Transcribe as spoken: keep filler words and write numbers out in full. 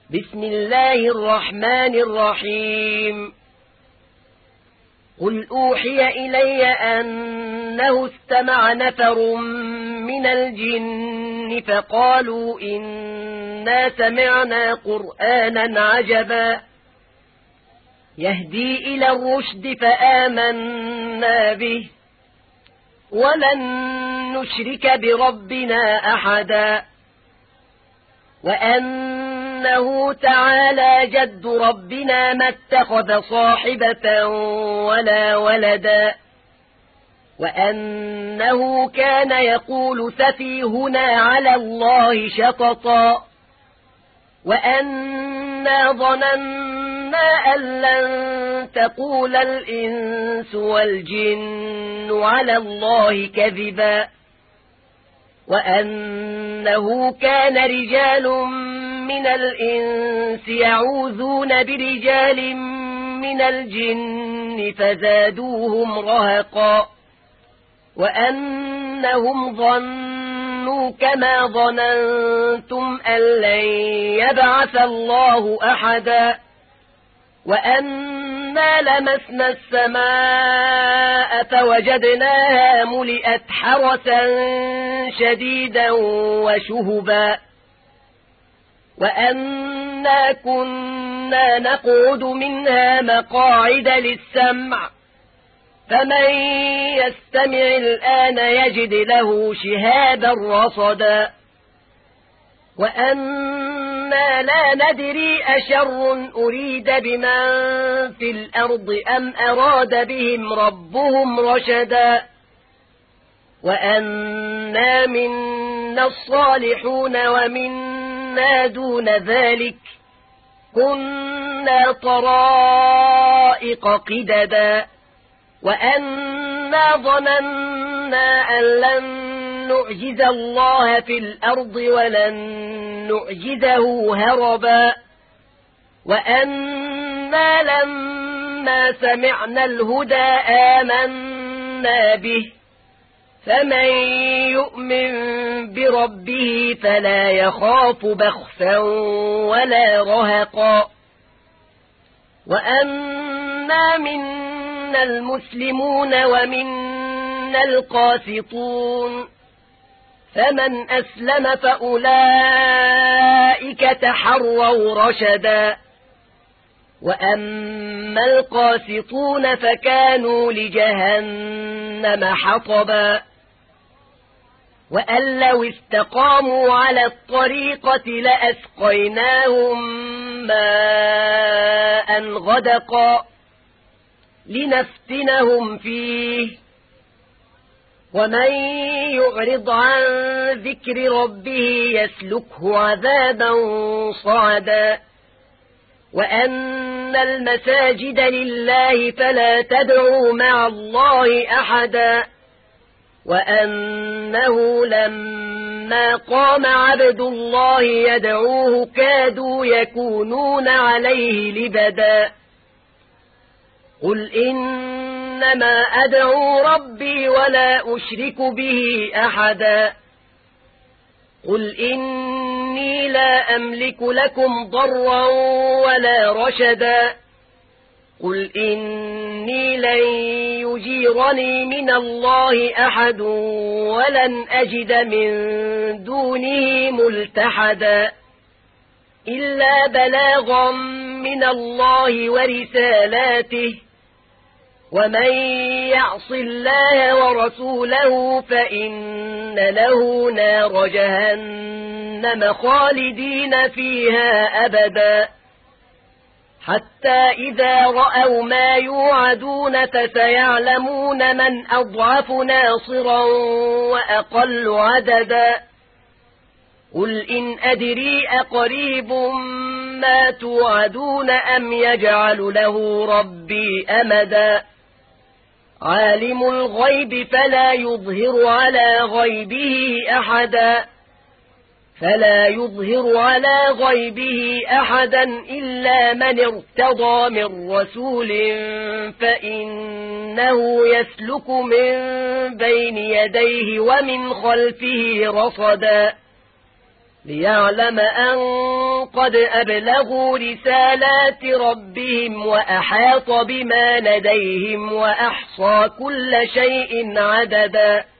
بسم الله الرحمن الرحيم قل أوحي إلي أنه استمع نفر من الجن فقالوا إنا سمعنا قرآنا عجبا يهدي إلى الرشد فآمنا به ولن نشرك بربنا أحدا وأنه تعالى جد ربنا ما اتخذ صاحبة ولا ولدا وأنه كان يقول سفيهنا على الله شططا وأنا ظننا أن لن تقول الإنس والجن على الله كذبا وأنه كان رجال من الإنس يعوذون برجال من الجن فزادوهم رهقا وأنهم ظنوا كما ظننتم أن لن يبعث الله أحدا وأنا لمسنا السماء فوجدناها ملئت حرسا شديدا وشهبا وأنا كنا نقعد منها مقاعد للسمع فمن يستمع الآن يجد له شهابا رصدا وأنا لا ندري أشر أريد بمن في الأرض أم أراد بهم ربهم رشدا وأنا منا الصالحون ومنا دون ذلك كنا طرائق قددا وأنا ظننا أن لن نعجز الله في الأرض ولن نعجزه هربا وأنا لما سمعنا الهدى آمنا به فمن يؤمن بربه فلا يخاف بخسا ولا رهقا وأنا منا المسلمون ومنا القاسطون فمن أسلم فأولئك تحروا رشدا وأما القاسطون فكانوا لجهنم حطبا وأن لو استقاموا على الطريقة لأسقيناهم ماء غدقا لنفتنهم فيه ومن يعرض عن ذكر ربه يسلكه عذابا صعدا وأن المساجد لله فلا تدعوا مع الله أحدا وأنه لما قام عبد الله يدعوه كادوا يكونون عليه لبدا قل إنما أدعو ربي ولا أشرك به أحدا قل إني لا أملك لكم ضرا ولا رشدا قل إني لن يجيرني من الله أحد ولن أجد من دونه ملتحدا إلا بلاغا من الله ورسالاته ومن يعص الله ورسوله فإن له نار جهنم خالدين فيها أبدا حتى إذا رأوا ما يوعدون فسيعلمون من أضعف ناصرا وأقل عددا قل إن أدري أقريب ما توعدون أم يجعل له ربي أمدا عالم الغيب فلا يظهر على غيبه أحدا فلا يظهر على غيبه أحدا إلا من ارتضى من رسول فإنه يسلك من بين يديه ومن خلفه رصدا ليعلم أن قد أبلغوا رسالات ربهم وأحاط بما لديهم وأحصى كل شيء عددا